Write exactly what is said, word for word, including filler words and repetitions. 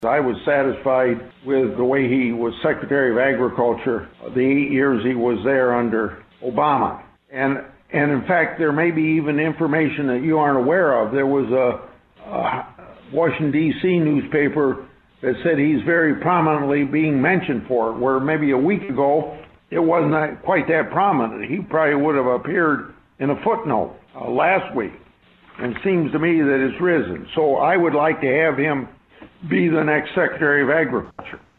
I was satisfied with the way he was Secretary of Agriculture the eight years he was there under Obama. And, and in fact, there may be even information that you aren't aware of. There was a, a Washington, D C newspaper that said he's very prominently being mentioned for it, where maybe a week ago it wasn't quite that prominent. He probably would have appeared in a footnote uh, last week. And it seems to me that it's risen. So I would like to have him be the next Secretary of Agriculture.